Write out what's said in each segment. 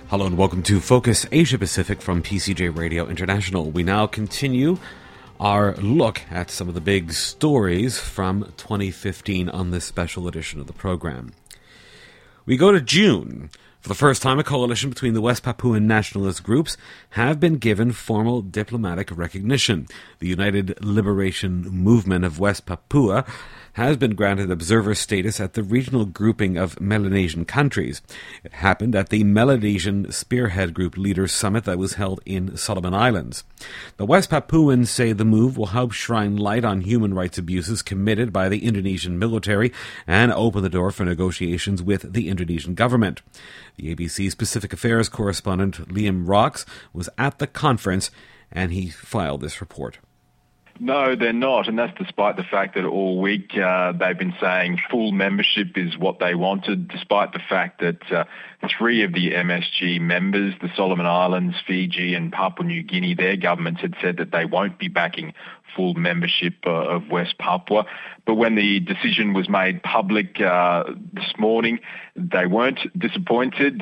Hello and welcome to Focus Asia Pacific from PCJ Radio International. We now continue our look at some of the big stories from 2015 on this special edition of the program. We go to June. For the first time, a coalition between the West Papuan nationalist groups have been given formal diplomatic recognition. The United Liberation Movement of West Papua has been granted observer status at the regional grouping of Melanesian countries. It happened at the Melanesian Spearhead Group Leaders Summit that was held in Solomon Islands. The West Papuans say the move will help shine light on human rights abuses committed by the Indonesian military and open the door for negotiations with the Indonesian government. The ABC's Pacific Affairs correspondent Liam Rocks was at the conference and he filed this report. No, they're not, and that's despite the fact that all week they've been saying full membership is what they wanted, despite the fact that three of the MSG members, the Solomon Islands, Fiji and Papua New Guinea, their governments had said that they won't be backing full membership of West Papua. But when the decision was made public this morning, they weren't disappointed.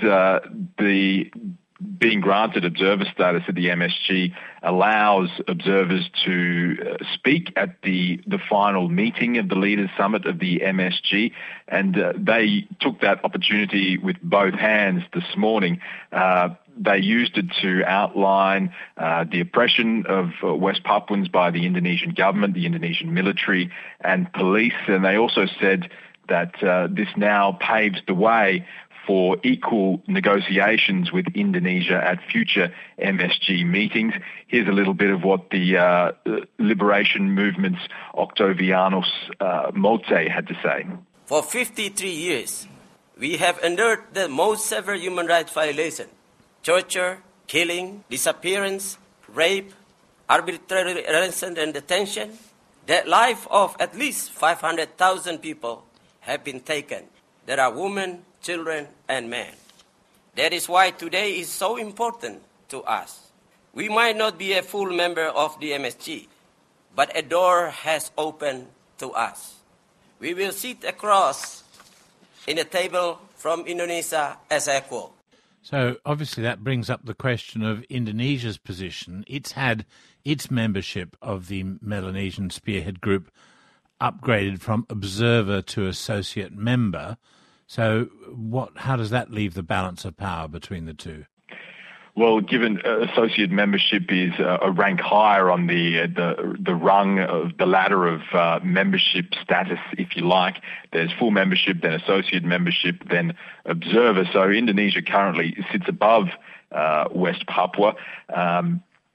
Being granted observer status at the MSG allows observers to speak at the final meeting of the Leaders Summit of the MSG, and they took that opportunity with both hands this morning. They used it to outline the oppression of West Papuans by the Indonesian government, the Indonesian military and police, and they also said that this now paves the way for equal negotiations with Indonesia at future MSG meetings. Here's a little bit of what the Liberation Movement's Octavianos Mote had to say. For 53 years, we have endured the most severe human rights violation: torture, killing, disappearance, rape, arbitrary arrest and detention. The life of at least 500,000 people have been taken. There are women, children and men. That is why today is so important to us. We might not be a full member of the MSG, but a door has opened to us. We will sit across in a table from Indonesia as equal. So obviously that brings up the question of Indonesia's position. It's had its membership of the Melanesian Spearhead Group upgraded from observer to associate member. So how does that leave the balance of power between the two? Well, given associate membership is a rank higher on the rung of the ladder of membership status, if you like. There's full membership, then associate membership, then observer. So Indonesia currently sits above West Papua. As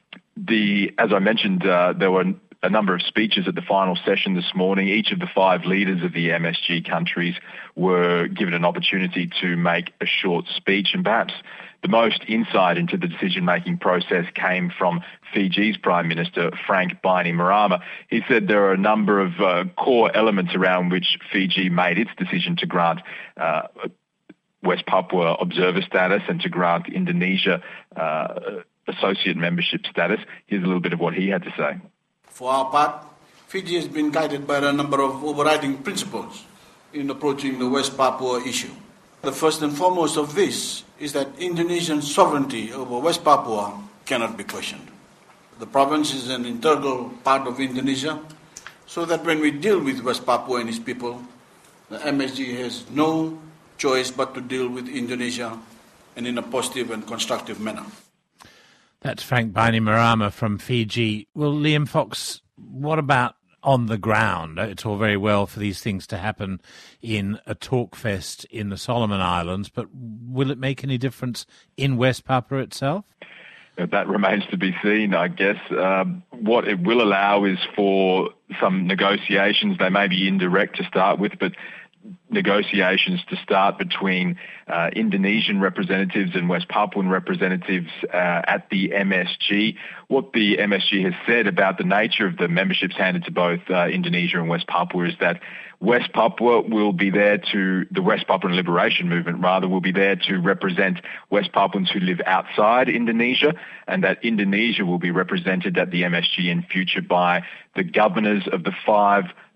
I mentioned, there were a number of speeches at the final session this morning. Each of the five leaders of the MSG countries were given an opportunity to make a short speech, and perhaps the most insight into the decision-making process came from Fiji's Prime Minister, Frank Bainimarama. He said there are a number of core elements around which Fiji made its decision to grant West Papua observer status and to grant Indonesia associate membership status. Here's a little bit of what he had to say. For our part, Fiji has been guided by a number of overriding principles in approaching the West Papua issue. The first and foremost of this is that Indonesian sovereignty over West Papua cannot be questioned. The province is an integral part of Indonesia, so that when we deal with West Papua and its people, the MSG has no choice but to deal with Indonesia and in a positive and constructive manner. That's Frank Bainimarama from Fiji. Well, Liam Fox, what about on the ground? It's all very well for these things to happen in a talk fest in the Solomon Islands, but will it make any difference in West Papua itself? That remains to be seen, I guess. What it will allow is for some negotiations. They may be indirect to start with, but negotiations to start between Indonesian representatives and West Papuan representatives at the MSG. What the MSG has said about the nature of the memberships handed to both Indonesia and West Papua is that West Papua will be there to, the West Papuan Liberation Movement rather, will be there to represent West Papuans who live outside Indonesia, and that Indonesia will be represented at the MSG in future by the governors of the 5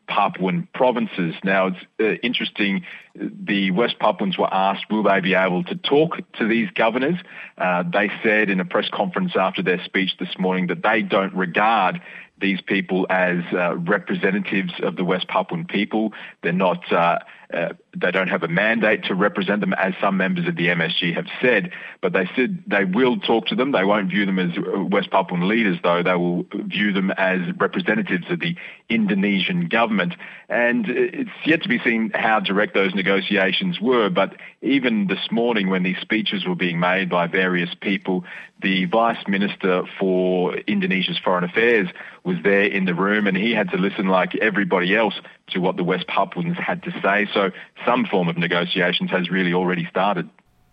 Papuan provinces. Now, it's interesting, the West Papuans were asked, will they be able to talk to these governors? They said in a press conference after their speech this morning that they don't regard these people as representatives of the West Papuan people. They're not. They don't have a mandate to represent them, as some members of the MSG have said. But they said they will talk to them. They won't view them as West Papuan leaders, though. They will view them as representatives of the Indonesian government. And it's yet to be seen how direct those negotiations were. But even this morning, when these speeches were being made by various people, the Vice Minister for Indonesia's Foreign Affairs was there in the room, and he had to listen like everybody else to what the West Papuans had to say. So some form of negotiations has really already started.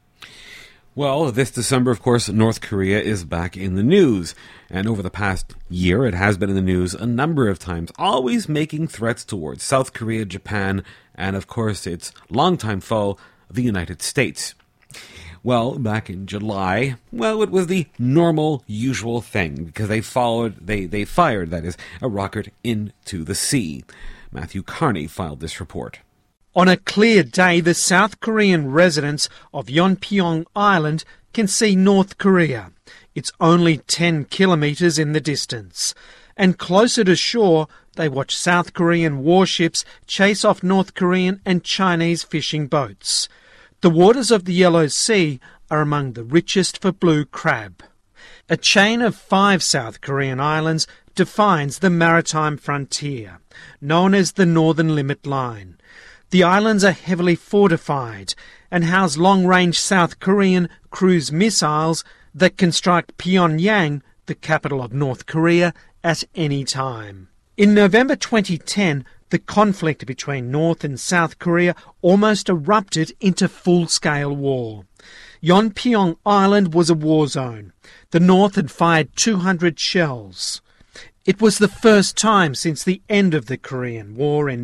Well, this December, of course, North Korea is back in the news. And over the past year, it has been in the news a number of times, always making threats towards South Korea, Japan, and, of course, its longtime foe, the United States. Well, back in July, it was the normal, usual thing, because they fired, that is, a rocket into the sea. Matthew Carney filed this report. On a clear day, the South Korean residents of Yeonpyeong Island can see North Korea. It's only 10 kilometres in the distance. And closer to shore, they watch South Korean warships chase off North Korean and Chinese fishing boats. The waters of the Yellow Sea are among the richest for blue crab. A chain of 5 South Korean islands defines the maritime frontier, known as the Northern Limit Line. The islands are heavily fortified and house long-range South Korean cruise missiles that can strike Pyongyang, the capital of North Korea, at any time. In November 2010, the conflict between North and South Korea almost erupted into full-scale war. Yeonpyeong Island was a war zone. The North had fired 200 shells. It was the first time since the end of the Korean War in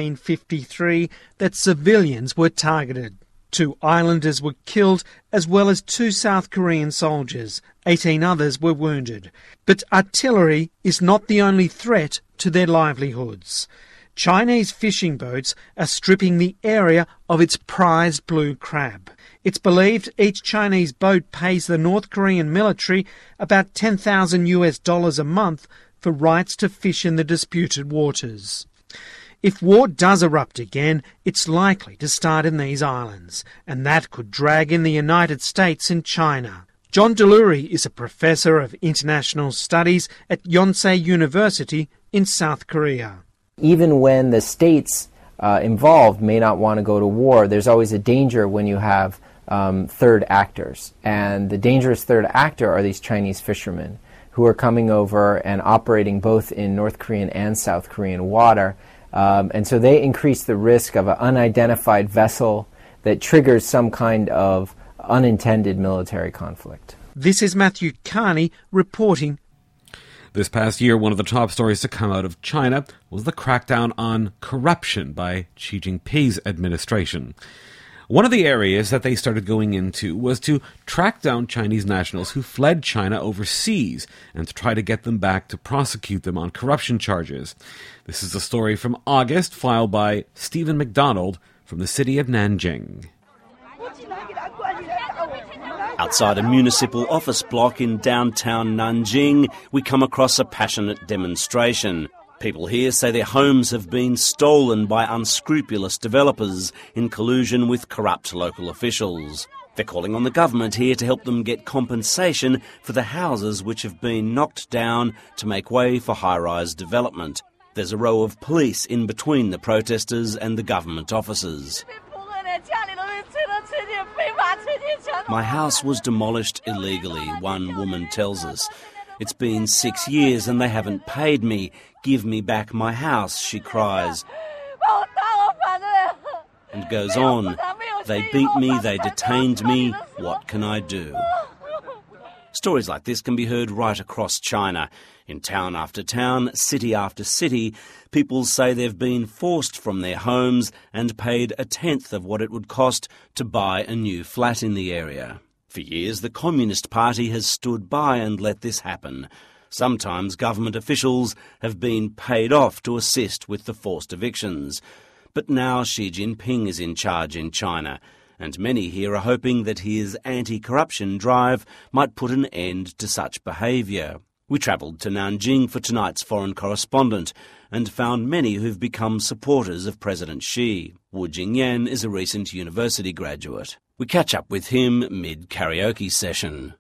1953 that civilians were targeted. 2 islanders were killed, as well as 2 South Korean soldiers. 18 others were wounded. But artillery is not the only threat to their livelihoods. Chinese fishing boats are stripping the area of its prized blue crab. It's believed each Chinese boat pays the North Korean military about $10,000 a month for rights to fish in the disputed waters. If war does erupt again, it's likely to start in these islands, and that could drag in the United States and China. John Delury is a professor of international studies at Yonsei University in South Korea. Even when the states involved may not want to go to war, there's always a danger when you have third actors. And the dangerous third actor are these Chinese fishermen who are coming over and operating both in North Korean and South Korean water. And so they increase the risk of an unidentified vessel that triggers some kind of unintended military conflict. This is Matthew Carney reporting. This past year, one of the top stories to come out of China was the crackdown on corruption by Xi Jinping's administration. One of the areas that they started going into was to track down Chinese nationals who fled China overseas and to try to get them back to prosecute them on corruption charges. This is a story from August, filed by Stephen McDonald from the city of Nanjing. Outside a municipal office block in downtown Nanjing, we come across a passionate demonstration. People here say their homes have been stolen by unscrupulous developers in collusion with corrupt local officials. They're calling on the government here to help them get compensation for the houses which have been knocked down to make way for high-rise development. There's a row of police in between the protesters and the government offices. My house was demolished illegally, one woman tells us. It's been 6 years and they haven't paid me. Give me back my house, she cries. And goes on. They beat me, they detained me. What can I do? Stories like this can be heard right across China. In town after town, city after city, people say they've been forced from their homes and paid a tenth of what it would cost to buy a new flat in the area. For years, the Communist Party has stood by and let this happen. Sometimes government officials have been paid off to assist with the forced evictions. But now Xi Jinping is in charge in China, and many here are hoping that his anti-corruption drive might put an end to such behaviour. We travelled to Nanjing for tonight's Foreign Correspondent and found many who've become supporters of President Xi. Wu Jingyan is a recent university graduate. We catch up with him mid-karaoke session.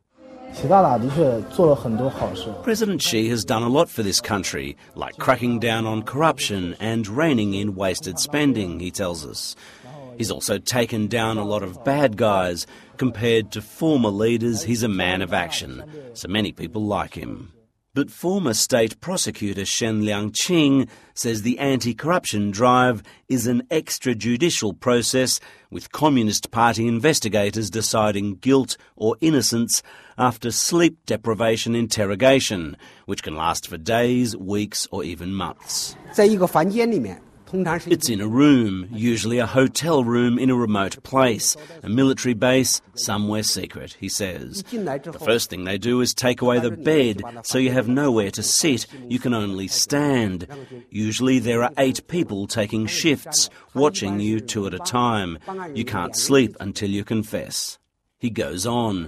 President Xi has done a lot for this country, like cracking down on corruption and reining in wasted spending, he tells us. He's also taken down a lot of bad guys. Compared to former leaders, he's a man of action, so many people like him. But former state prosecutor Shen Liangqing says the anti-corruption drive is an extrajudicial process, with Communist Party investigators deciding guilt or innocence after sleep deprivation interrogation, which can last for days, weeks or even months. It's in a room, usually a hotel room in a remote place, a military base, somewhere secret, he says. The first thing they do is take away the bed, so you have nowhere to sit, you can only stand. Usually there are 8 people taking shifts, watching you 2 at a time. You can't sleep until you confess. He goes on.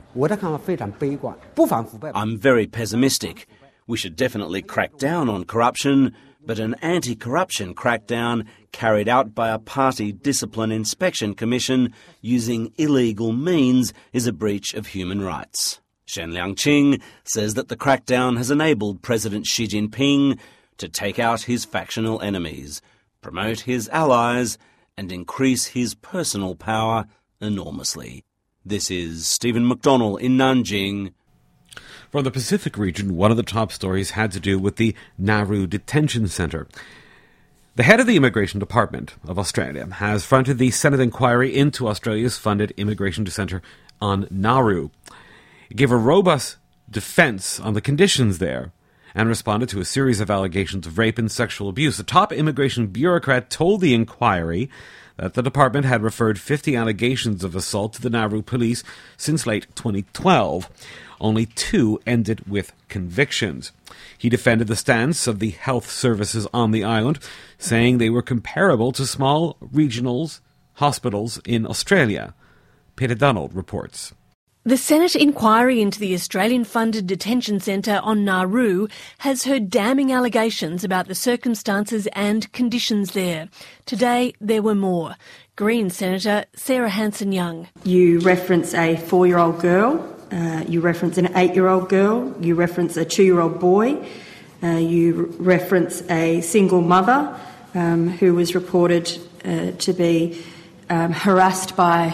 I'm very pessimistic. We should definitely crack down on corruption, but an anti-corruption crackdown carried out by a party discipline inspection commission using illegal means is a breach of human rights. Shen Liangqing says that the crackdown has enabled President Xi Jinping to take out his factional enemies, promote his allies, and increase his personal power enormously. This is Stephen McDonnell in Nanjing. From the Pacific region, one of the top stories had to do with the Nauru Detention Centre. The head of the Immigration Department of Australia has fronted the Senate inquiry into Australia's funded immigration centre on Nauru. He gave a robust defence on the conditions there and responded to a series of allegations of rape and sexual abuse. The top immigration bureaucrat told the inquiry that the department had referred 50 allegations of assault to the Nauru police since late 2012. Only 2 ended with convictions. He defended the stance of the health services on the island, saying they were comparable to small regional hospitals in Australia. Peter Donald reports. The Senate inquiry into the Australian-funded detention centre on Nauru has heard damning allegations about the circumstances and conditions there. Today, there were more. Green Senator Sarah Hanson-Young. You reference a 4-year-old girl. You reference an 8-year-old girl. You reference a 2-year-old boy. You reference a single mother who was reported to be harassed by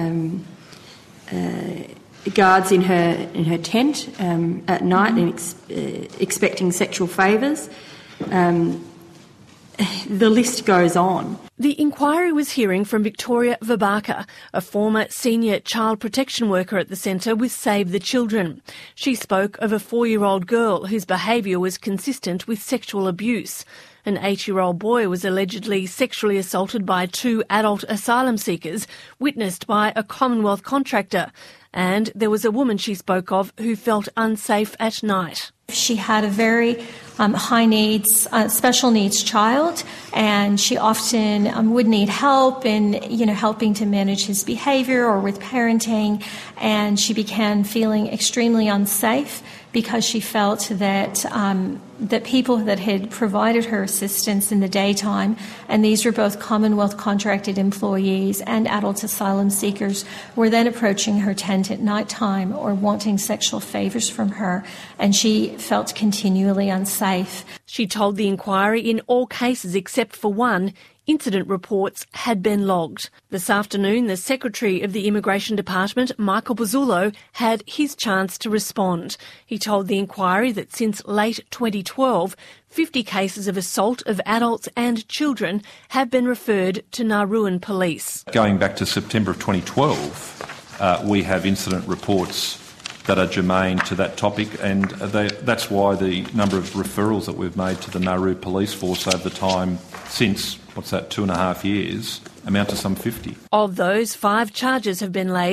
guards in her tent at night and expecting sexual favours. The list goes on. The inquiry was hearing from Victoria Vabaka, a former senior child protection worker at the centre with Save the Children. She spoke of a 4-year-old girl whose behaviour was consistent with sexual abuse. An 8-year-old boy was allegedly sexually assaulted by 2 adult asylum seekers, witnessed by a Commonwealth contractor. And there was a woman she spoke of who felt unsafe at night. She had a very high needs, special needs child, and she often would need help in, helping to manage his behaviour or with parenting, and she began feeling extremely unsafe because she felt that that people that had provided her assistance in the daytime, and these were both Commonwealth contracted employees and adult asylum seekers, were then approaching her tent at night time or wanting sexual favours from her, and she felt continually unsafe. She told the inquiry in all cases except for one, incident reports had been logged. This afternoon, the Secretary of the Immigration Department, Michael Bozzullo, had his chance to respond. He told the inquiry that since late 2012, 50 cases of assault of adults and children have been referred to Nauruan police. Going back to September of 2012, we have incident reports that are germane to that topic, and that's why the number of referrals that we've made to the Nauru Police Force over the time since, 2.5 years, amount to some 50. Of those, 5 charges have been laid,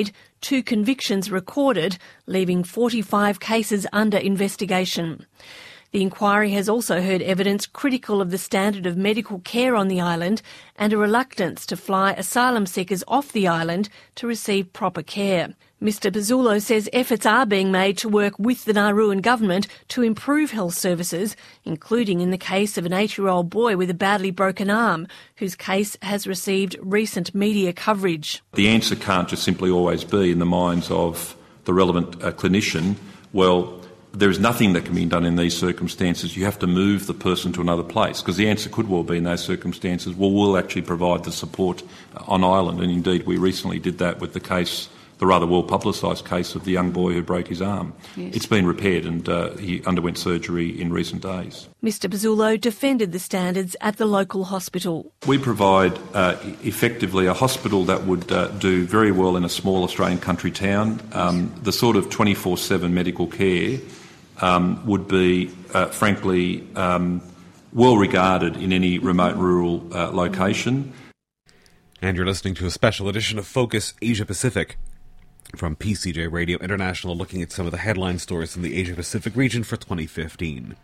2 convictions recorded, leaving 45 cases under investigation. The inquiry has also heard evidence critical of the standard of medical care on the island and a reluctance to fly asylum seekers off the island to receive proper care. Mr Pezzullo says efforts are being made to work with the Nauruan government to improve health services, including in the case of an 8-year-old boy with a badly broken arm, whose case has received recent media coverage. The answer can't just simply always be in the minds of the relevant clinician, well, there is nothing that can be done in these circumstances. You have to move the person to another place, because the answer could well be in those circumstances, well, we'll actually provide the support on island. And indeed, we recently did that with the case, the rather well-publicised case of the young boy who broke his arm. Yes. It's been repaired and he underwent surgery in recent days. Mr Pezzullo defended the standards at the local hospital. We provide effectively a hospital that would do very well in a small Australian country town. The sort of 24/7 medical care would be, frankly, well regarded in any remote rural location. And you're listening to a special edition of Focus Asia Pacific from PCJ Radio International, looking at some of the headline stories from the Asia Pacific region for 2015.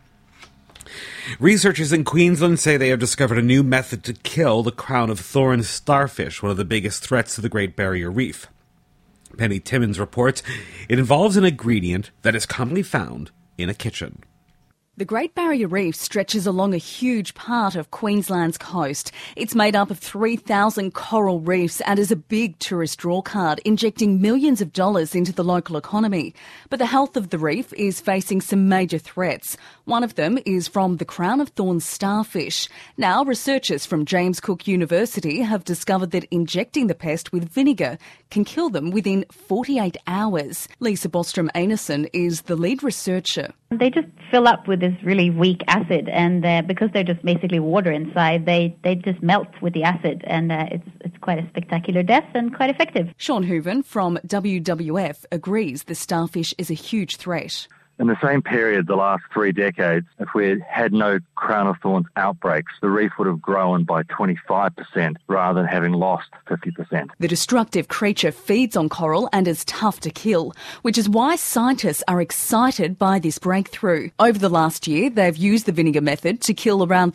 Researchers in Queensland say they have discovered a new method to kill the crown of thorns starfish, one of the biggest threats to the Great Barrier Reef. Penny Timmins reports it involves an ingredient that is commonly found in a kitchen. The Great Barrier Reef stretches along a huge part of Queensland's coast. It's made up of 3,000 coral reefs and is a big tourist drawcard, injecting millions of dollars into the local economy. But the health of the reef is facing some major threats. One of them is from the crown of thorns starfish. Now, researchers from James Cook University have discovered that injecting the pest with vinegar can kill them within 48 hours. Lisa Bostrom-Einarson is the lead researcher. They just fill up with this really weak acid, and because they're just basically water inside, they just melt with the acid, and it's quite a spectacular death and quite effective. Sean Hooven from WWF agrees the starfish is a huge threat. In the same period, the last 3 decades, if we had had no crown of thorns outbreaks, the reef would have grown by 25% rather than having lost 50%. The destructive creature feeds on coral and is tough to kill, which is why scientists are excited by this breakthrough. Over the last year, they've used the vinegar method to kill around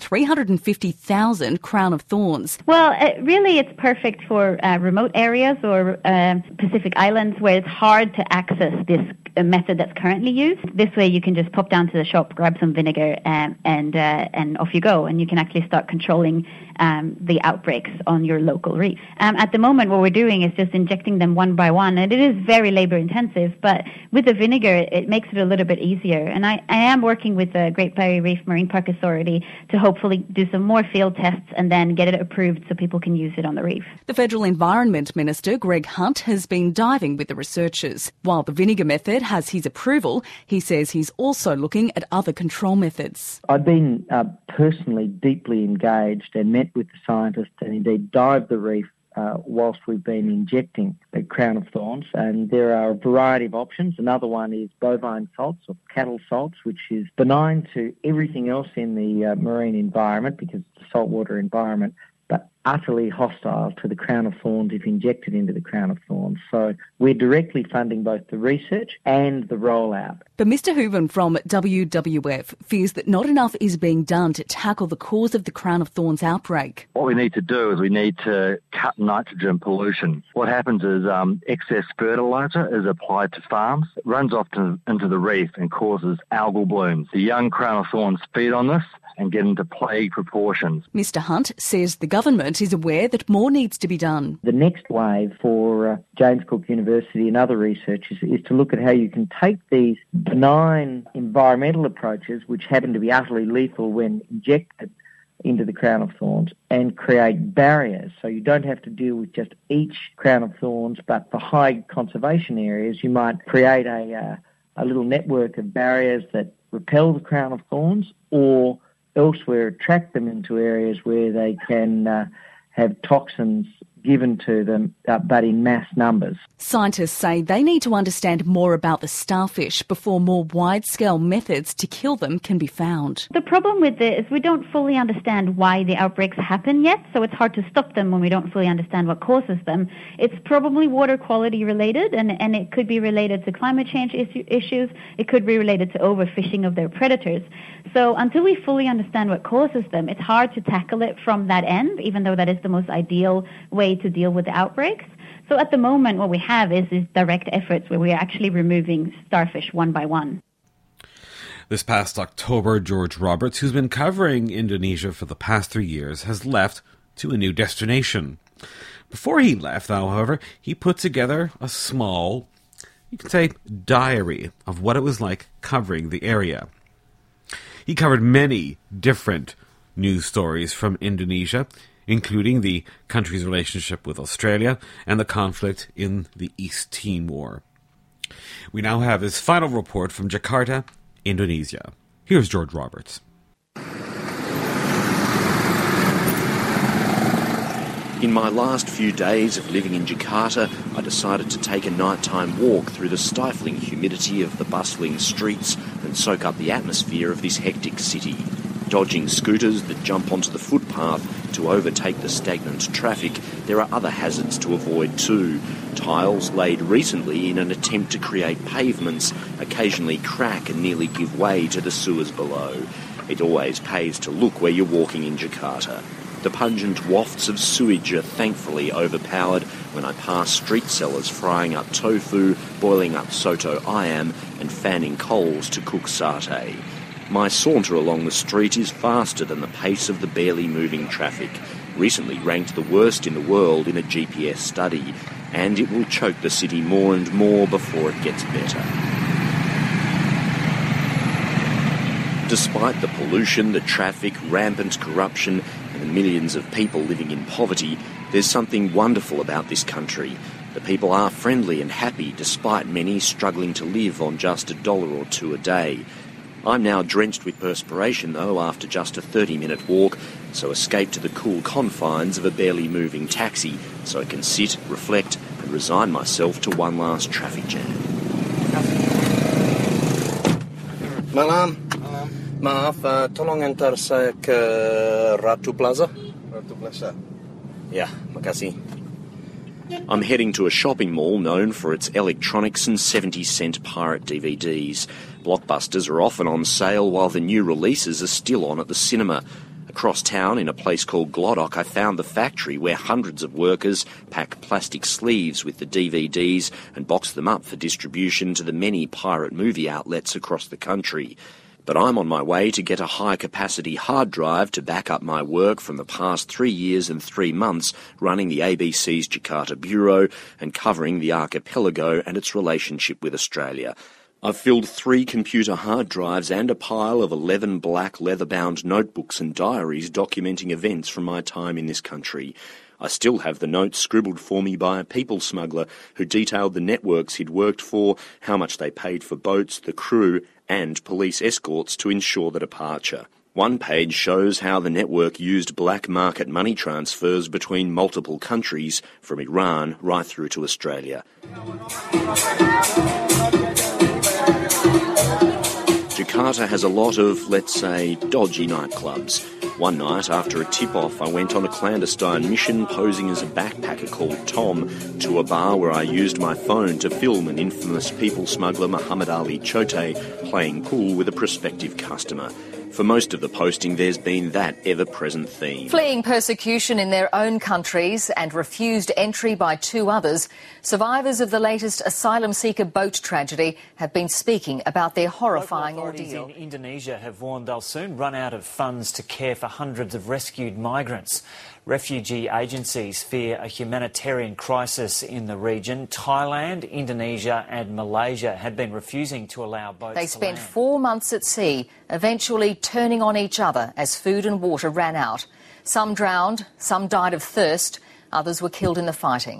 350,000 crown of thorns. Well, really it's perfect for remote areas or Pacific Islands where it's hard to access this method that's currently used. This way you can just pop down to the shop, grab some vinegar, and off you go, and you can actually start controlling the outbreaks on your local reef. At the moment, what we're doing is just injecting them one by one, and it is very labor-intensive, but with the vinegar, it makes it a little bit easier. And I am working with the Great Barrier Reef Marine Park Authority to hopefully do some more field tests and then get it approved so people can use it on the reef. The Federal Environment Minister, Greg Hunt, has been diving with the researchers. While the vinegar method has his approval, he says he's also looking at other control methods. I've been personally deeply engaged and met with the scientists and indeed dived the reef whilst we've been injecting the crown of thorns, and there are a variety of options. Another one is bovine salts or cattle salts, which is benign to everything else in the marine environment because it's a saltwater environment, but utterly hostile to the crown of thorns if injected into the crown of thorns. So we're directly funding both the research and the rollout. But Mr Hooven from WWF fears that not enough is being done to tackle the cause of the crown of thorns outbreak. What we need to do is we need to cut nitrogen pollution. What happens is excess fertiliser is applied to farms. It runs off into the reef and causes algal blooms. The young crown of thorns feed on this and get into plague proportions. Mr Hunt says the government is aware that more needs to be done. The next wave for James Cook University and other researchers is to look at how you can take these benign environmental approaches, which happen to be utterly lethal when injected into the crown of thorns, and create barriers. So you don't have to deal with just each crown of thorns, but for high conservation areas, you might create a little network of barriers that repel the crown of thorns or elsewhere attract them into areas where they can have toxins given to them, but in mass numbers. Scientists say they need to understand more about the starfish before more wide-scale methods to kill them can be found. The problem with it is we don't fully understand why the outbreaks happen yet, so it's hard to stop them when we don't fully understand what causes them. It's probably water quality related, and it could be related to climate change issues. It could be related to overfishing of their predators. So until we fully understand what causes them, it's hard to tackle it from that end, even though that is the most ideal way to deal with the outbreaks. So at the moment, what we have is direct efforts where we are actually removing starfish one by one. This past October, George Roberts, who's been covering Indonesia for the past 3 years, has left to a new destination. Before he left, however, he put together a small, you could say, diary of what it was like covering the area. He covered many different news stories from Indonesia, including the country's relationship with Australia and the conflict in the East Timor. We now have his final report from Jakarta, Indonesia. Here's George Roberts. In my last few days of living in Jakarta, I decided to take a nighttime walk through the stifling humidity of the bustling streets and soak up the atmosphere of this hectic city. Dodging scooters that jump onto the footpath to overtake the stagnant traffic, there are other hazards to avoid too. Tiles laid recently in an attempt to create pavements occasionally crack and nearly give way to the sewers below. It always pays to look where you're walking in Jakarta. The pungent wafts of sewage are thankfully overpowered when I pass street sellers frying up tofu, boiling up soto ayam and fanning coals to cook satay. My saunter along the street is faster than the pace of the barely moving traffic, recently ranked the worst in the world in a GPS study, and it will choke the city more and more before it gets better. Despite the pollution, the traffic, rampant corruption, and the millions of people living in poverty, there's something wonderful about this country. The people are friendly and happy, despite many struggling to live on just $1 or $2 a day. I'm now drenched with perspiration, though, after just a 30-minute walk, so escape to the cool confines of a barely moving taxi so I can sit, reflect, and resign myself to one last traffic jam. Malam. Maaf, tolong antar saya ke Ratu Plaza. Ratu Plaza. Yeah, makasih. I'm heading to a shopping mall known for its electronics and 70-cent pirate DVDs. Blockbusters are often on sale while the new releases are still on at the cinema. Across town, in a place called Glodok, I found the factory where hundreds of workers pack plastic sleeves with the DVDs and box them up for distribution to the many pirate movie outlets across the country. But I'm on my way to get a high-capacity hard drive to back up my work from the past 3 years and 3 months running the ABC's Jakarta Bureau and covering the archipelago and its relationship with Australia. I've filled 3 computer hard drives and a pile of 11 black leather-bound notebooks and diaries documenting events from my time in this country. I still have the notes scribbled for me by a people smuggler who detailed the networks he'd worked for, how much they paid for boats, the crew, and police escorts to ensure the departure. One page shows how the network used black market money transfers between multiple countries, from Iran right through to Australia. Jakarta has a lot of, let's say, dodgy nightclubs. One night, after a tip-off, I went on a clandestine mission posing as a backpacker called Tom to a bar where I used my phone to film an infamous people smuggler, Muhammad Ali Chote, playing pool with a prospective customer. For most of the posting, there's been that ever-present theme. Fleeing persecution in their own countries and refused entry by 2 others, survivors of the latest asylum seeker boat tragedy have been speaking about their horrifying ordeal. In Indonesia have warned they'll soon run out of funds to care for hundreds of rescued migrants. Refugee agencies fear a humanitarian crisis in the region. Thailand, Indonesia and Malaysia had been refusing to allow boats They to spent land. 4 months at sea, eventually turning on each other as food and water ran out. Some drowned, some died of thirst, others were killed in the fighting.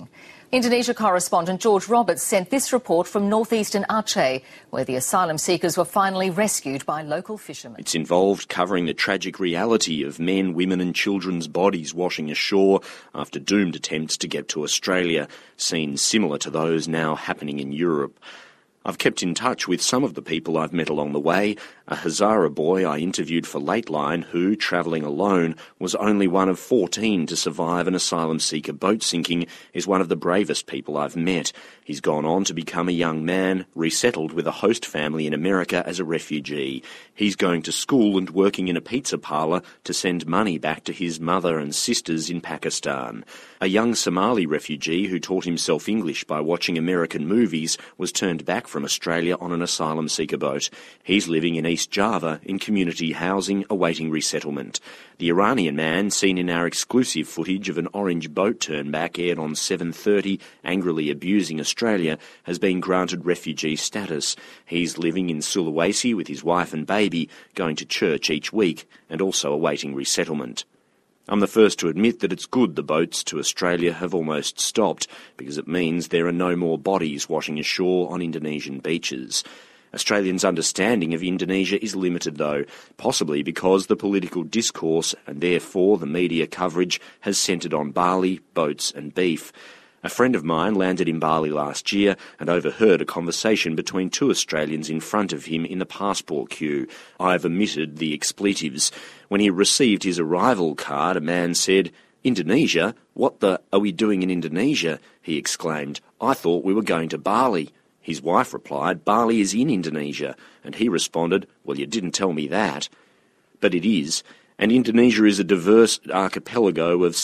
Indonesia correspondent George Roberts sent this report from northeastern Aceh, where the asylum seekers were finally rescued by local fishermen. It's involved covering the tragic reality of men, women and children's bodies washing ashore after doomed attempts to get to Australia, scenes similar to those now happening in Europe. I've kept in touch with some of the people I've met along the way. A Hazara boy I interviewed for Lateline who, travelling alone, was only one of 14 to survive an asylum seeker boat sinking, is one of the bravest people I've met. He's gone on to become a young man, resettled with a host family in America as a refugee. He's going to school and working in a pizza parlour to send money back to his mother and sisters in Pakistan. A young Somali refugee who taught himself English by watching American movies was turned back from Australia on an asylum seeker boat. He's living in East Java in community housing awaiting resettlement. The Iranian man, seen in our exclusive footage of an orange boat turn back aired on 7:30, angrily abusing Australia, has been granted refugee status. He's living in Sulawesi with his wife and baby, going to church each week and also awaiting resettlement. I'm the first to admit that it's good the boats to Australia have almost stopped, because it means there are no more bodies washing ashore on Indonesian beaches. Australians' understanding of Indonesia is limited though, possibly because the political discourse and therefore the media coverage has centred on barley, boats and beef. A friend of mine landed in Bali last year and overheard a conversation between two Australians in front of him in the passport queue. I've omitted the expletives. When he received his arrival card, a man said, "Indonesia? What the are we doing in Indonesia?" he exclaimed. "I thought we were going to Bali." His wife replied, "Bali is in Indonesia," and he responded, "Well, you didn't tell me that." But it is, and Indonesia is a diverse archipelago of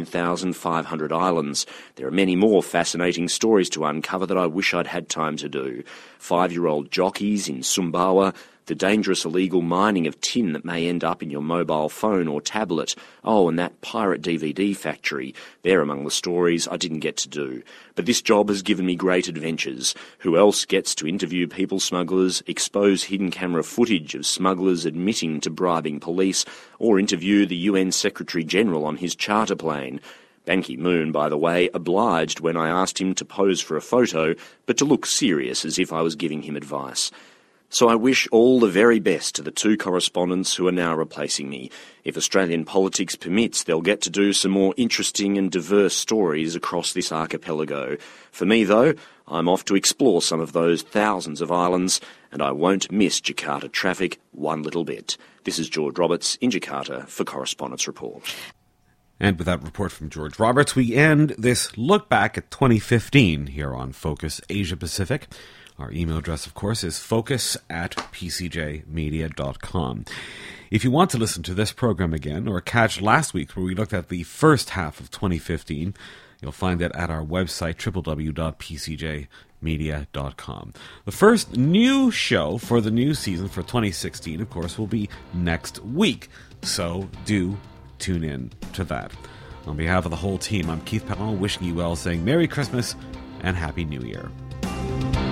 17,500 islands. There are many more fascinating stories to uncover that I wish I'd had time to do. 5-year-old jockeys in Sumbawa, the dangerous illegal mining of tin that may end up in your mobile phone or tablet. Oh, and that pirate DVD factory. They're among the stories I didn't get to do. But this job has given me great adventures. Who else gets to interview people smugglers, expose hidden camera footage of smugglers admitting to bribing police, or interview the UN Secretary-General on his charter plane? Ban Ki-moon, by the way, obliged when I asked him to pose for a photo, but to look serious as if I was giving him advice. So I wish all the very best to the two correspondents who are now replacing me. If Australian politics permits, they'll get to do some more interesting and diverse stories across this archipelago. For me, though, I'm off to explore some of those thousands of islands, and I won't miss Jakarta traffic one little bit. This is George Roberts in Jakarta for Correspondents' Report. And with that report from George Roberts, we end this look back at 2015 here on Focus Asia Pacific. Our email address, of course, is focus@pcjmedia.com. If you want to listen to this program again or catch last week where we looked at the first half of 2015, you'll find it at our website, www.pcjmedia.com. The first new show for the new season for 2016, of course, will be next week. So do tune in to that. On behalf of the whole team, I'm Keith Powell, wishing you well, saying Merry Christmas and Happy New Year.